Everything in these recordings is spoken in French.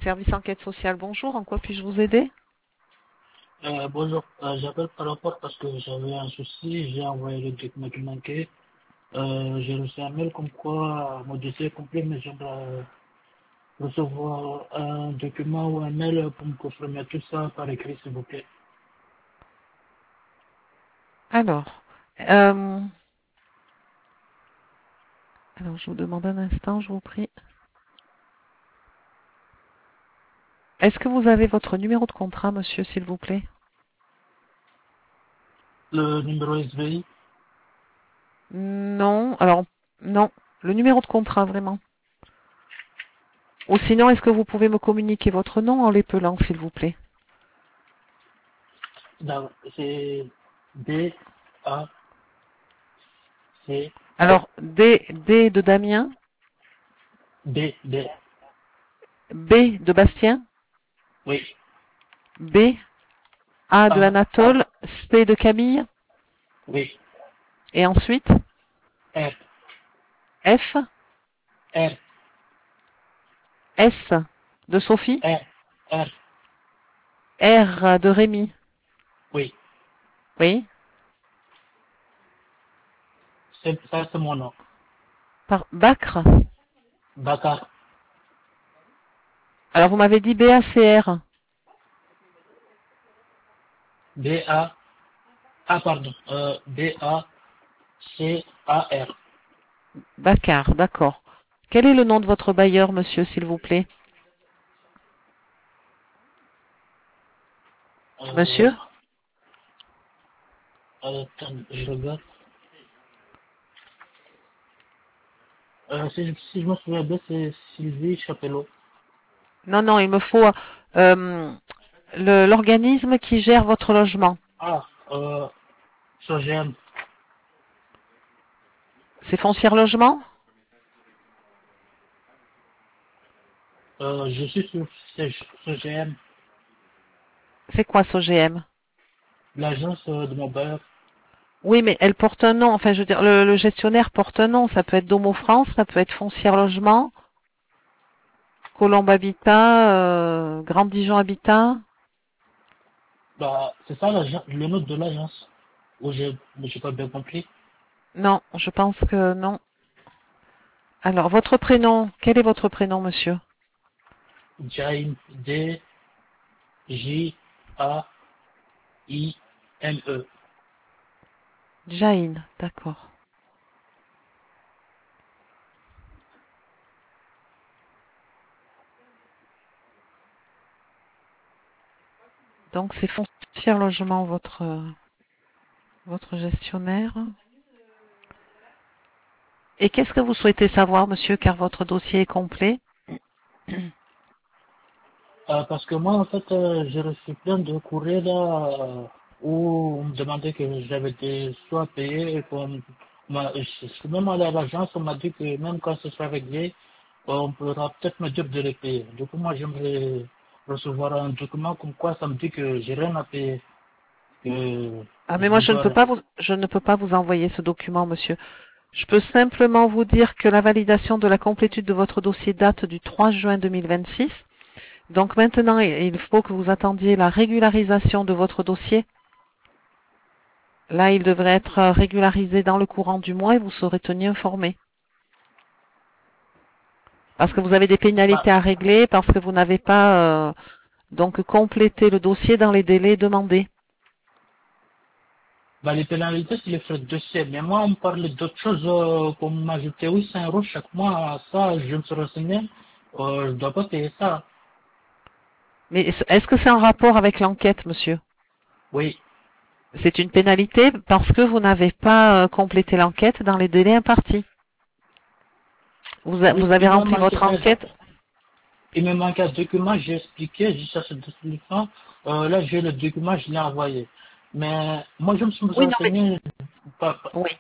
Service enquête sociale, bonjour. En quoi puis-je vous aider? Bonjour, j'appelle par rapport parce que j'avais un souci, j'ai envoyé le document qui manquait. J'ai reçu un mail comme quoi mon dossier est complet, mais j'aimerais recevoir un document ou un mail pour me confirmer tout ça par écrit, s'il vous plaît. Alors, euh, alors, je vous demande un instant, je vous prie. Est-ce que vous avez votre numéro de contrat, monsieur, s'il vous plaît? Le numéro SVI, Non, alors, non. Le numéro de contrat, vraiment. Ou sinon, est-ce que vous pouvez me communiquer votre nom en l'épelant, s'il vous plaît? c'est D, A, C, Alors, D de Damien, B, D, B de Bastien, oui, B, A de A, Anatole, C de Camille, oui, et ensuite R, F, R, S de Sophie, R, R, R de Rémi. oui, Oui, ça c'est mon nom. par Bacre. Bakar, Alors, vous m'avez dit BACR. B, A, pardon, B, A, C, A, R. Baccar, d'accord. Quel est le nom de votre bailleur, monsieur, s'il vous plaît? Euh, Monsieur? attends, je regarde. Si je me souviens bien, c'est Sylvie Chapelot. Non, non, il me faut euh, l'organisme qui gère votre logement. Ah, Sogem. C'est Foncière Logement? Je suis sur Sogem, C'est quoi SOGM? l'agence de mon bailleur. Oui, mais elle porte un nom. Enfin, je veux dire, le gestionnaire porte un nom. Ça peut être Domo France, ça peut être Foncière Logement, Colombe Habitat, Grand Dijon Habitat. Bah, c'est ça le nom de l'agence. Ou j'ai pas bien compris. Non, je pense que non. Alors, votre prénom, quel est votre prénom, monsieur? Jaime, D, J, A, I, M, E. Jaïn, d'accord. Donc, c'est Foncière Logement, votre gestionnaire. Et qu'est-ce que vous souhaitez savoir, monsieur, car votre dossier est complet? Parce que moi, en fait, j'ai reçu plein de courriers là, où on me demandait que j'avais des soins payés et je suis même allé à l'agence, on m'a dit que même quand ce sera réglé, on pourra peut-être me dire de les payer. Du coup, moi, j'aimerais recevoir un document comme quoi ça me dit que j'ai rien à payer, que Ah, mais je moi, ne dois rien. je ne peux pas vous envoyer ce document, monsieur. Je peux simplement vous dire que la validation de la complétude de votre dossier date du 3 juin 2026. Donc maintenant, il faut que vous attendiez la régularisation de votre dossier. Là, il devrait être régularisé dans le courant du mois et vous serez tenu informé. Parce que vous avez des Bah, pénalités à régler, parce que vous n'avez pas donc complété le dossier dans les délais demandés. les pénalités, c'est les frais de dossier. Mais moi, on me parlait d'autres choses, qu'on m'ajoutait 800 euros chaque mois. Ça, je me suis renseigné, je dois pas payer ça. Mais est-ce que c'est en rapport avec l'enquête, monsieur? Oui. C'est une pénalité parce que vous n'avez pas complété l'enquête dans les délais impartis. Vous Oui, avez rempli votre enquête. il me manque un document, j'ai expliqué, j'ai cherché des solutions. Là, j'ai le document, je l'ai envoyé. Mais moi, je me suis Oui, non, mais renseigné, oui.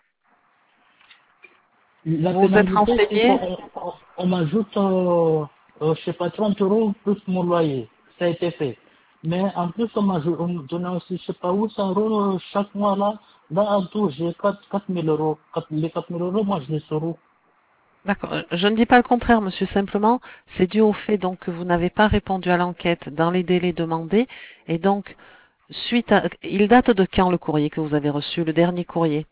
la Vous vous êtes pénalité, c'est renseigné. qu'on m'ajoute, je sais pas, 30 euros plus mon loyer. Ça a été fait. Mais en plus, on me donnait aussi, je sais pas où, 100 euros chaque mois là. Là, en tout, j'ai 4 000 euros. Les 4 000 euros, moi, je les sors où? D'accord. Je ne dis pas le contraire, monsieur. Simplement, c'est dû au fait donc que vous n'avez pas répondu à l'enquête dans les délais demandés. Et donc, il date de quand le courrier que vous avez reçu, le dernier courrier?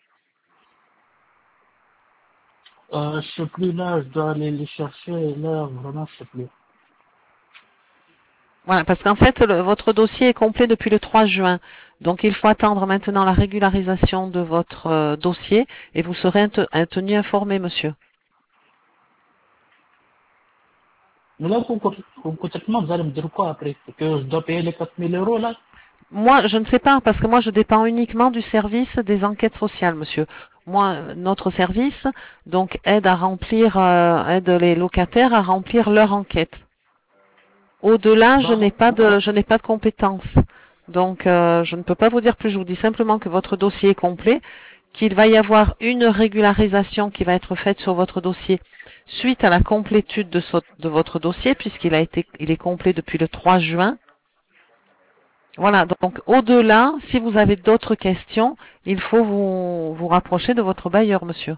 Je sais plus là, je dois aller les chercher, et là, vraiment, je sais plus. Voilà, parce qu'en fait, votre dossier est complet depuis le 3 juin. Donc, il faut attendre maintenant la régularisation de votre dossier et vous serez tenu informé, monsieur. Mais là, concrètement, vous allez me dire quoi après? Que je dois payer les 4 000 € là? Moi, je ne sais pas, parce que moi, je dépends uniquement du service des enquêtes sociales, monsieur. Moi, notre service, donc, aide les locataires à remplir leur enquête. Au-delà, Bah, je n'ai pas de compétences. Donc, je ne peux pas vous dire plus. Je vous dis simplement que votre dossier est complet, qu'il va y avoir une régularisation qui va être faite sur votre dossier suite à la complétude de votre dossier, il est complet depuis le 3 juin. Voilà. Donc, au-delà, si vous avez d'autres questions, il faut vous rapprocher de votre bailleur, monsieur.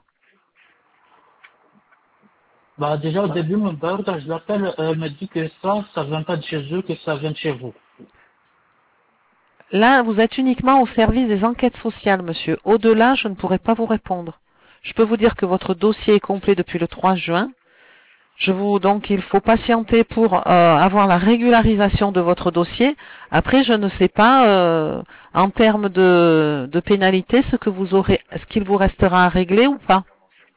bah, déjà, au début, mon père, quand je l'appelle, elle me dit que ça vient pas de chez eux, que ça vient de chez vous. Là, vous êtes uniquement au service des enquêtes sociales, monsieur. Au-delà, je ne pourrai pas vous répondre. Je peux vous dire que votre dossier est complet depuis le 3 juin. Donc, il faut patienter pour avoir la régularisation de votre dossier. Après, je ne sais pas, en termes de pénalité, ce qu'il vous restera à régler ou pas.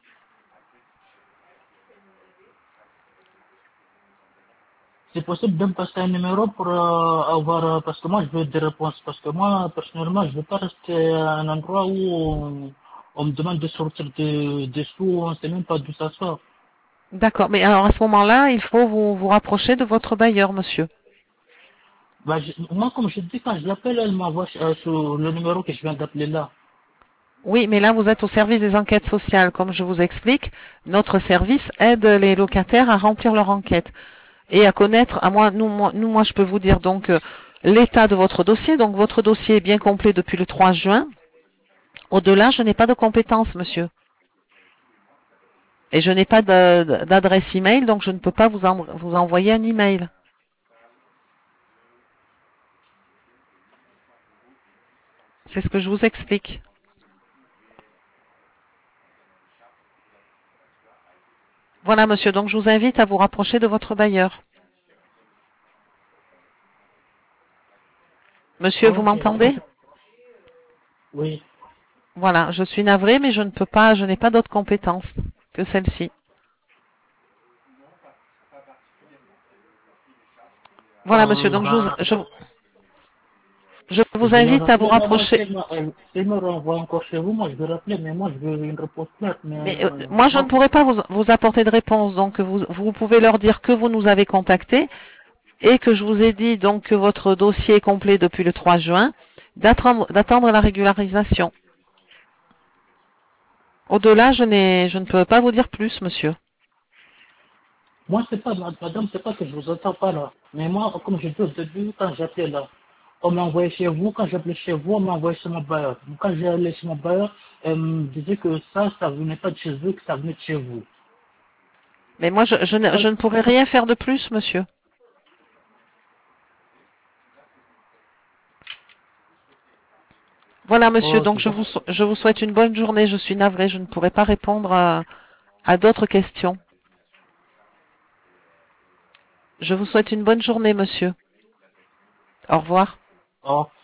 C'est possible de me passer un numéro pour avoir, parce que moi, je veux des réponses. Parce que moi, personnellement, je veux pas rester à un endroit où on me demande de sortir des sous, on sait même pas d'où ça sort. D'accord. Mais alors, à ce moment-là, il faut vous rapprocher de votre bailleur, monsieur. Bah, moi, comme je dis, quand je l'appelle, elle m'envoie sur le numéro que je viens d'appeler là. Oui, mais là, vous êtes au service des enquêtes sociales. Comme je vous explique, notre service aide les locataires à remplir leur enquête et à connaître, moi, je peux vous dire donc l'état de votre dossier. Donc, votre dossier est bien complet depuis le 3 juin. Au-delà, je n'ai pas de compétences, monsieur. Et je n'ai pas d'adresse email, donc je ne peux pas vous envoyer un email. C'est ce que je vous explique. Voilà, monsieur. Donc, je vous invite à vous rapprocher de votre bailleur. Monsieur, vous Ok. m'entendez? Oui. Voilà, je suis navrée, mais je n'ai pas d'autres compétences que celle-ci. Voilà, monsieur. Donc, Bah, je je vous vais la invite à vous rappeler là, moi, rapprocher. si elle me renvoie encore chez vous, moi, je vais rappeler, mais moi, je veux une réponse claire, mais Mais moi, je ne moi, pourrais pas vous apporter de réponse. Donc, vous pouvez leur dire que vous nous avez contacté et que je vous ai dit donc que votre dossier est complet depuis le 3 juin, d'attendre la régularisation. Au-delà, je ne peux pas vous dire plus, monsieur. moi, c'est pas, madame, c'est pas que je vous entends pas là. Mais moi, comme je dis au début, quand j'appelais là, on m'a envoyé chez vous, quand j'appelais chez vous, on m'a envoyé chez mon bailleur. Quand j'ai allé chez mon bailleur, elle me disait que ça venait pas de chez eux, que ça venait de chez vous. Mais moi, je ne pourrais rien faire de plus, monsieur. Voilà, monsieur. Ok, Donc, je vous souhaite une bonne journée. Je suis navrée. Je ne pourrai pas répondre à d'autres questions. Je vous souhaite une bonne journée, monsieur. Au revoir. d'accord.